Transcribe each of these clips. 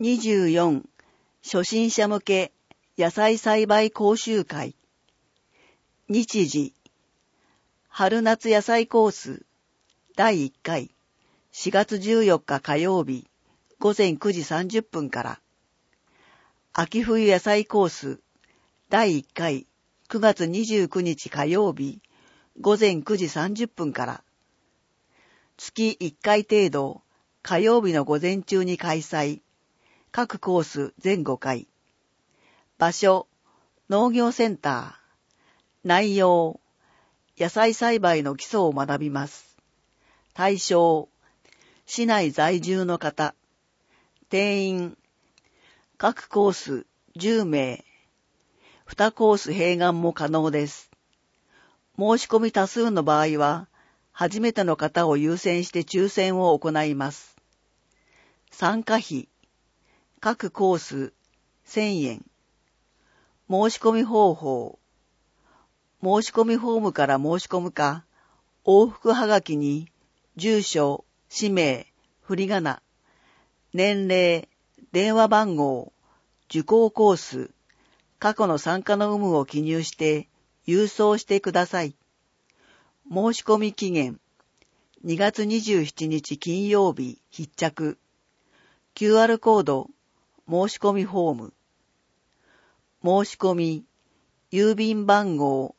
24. 初心者向け野菜栽培講習会。日時。春夏野菜コース第1回4月14日火曜日午前9時30分から。秋冬野菜コース第1回9月29日火曜日午前9時30分から。月1回程度火曜日の午前中に開催。各コース全5回。場所、農業センター。内容、野菜栽培の基礎を学びます。対象、市内在住の方。定員、各コース10名。2コース併願も可能です。申し込み多数の場合は、初めての方を優先して抽選を行います。参加費、各コース1000円。申し込み方法。申し込みフォームから申し込むか、往復はがきに住所、氏名、振り仮名、年齢、電話番号、受講コース、過去の参加の有無を記入して郵送してください。申し込み期限、2月27日金曜日必着。QR コード、申し込みフォーム。申し込み、郵便番号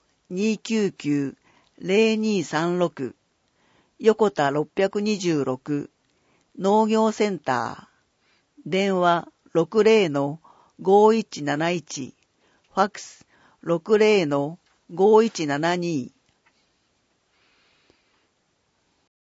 299-0236、横田626、農業センター、電話60-5171、ファックス60-5172、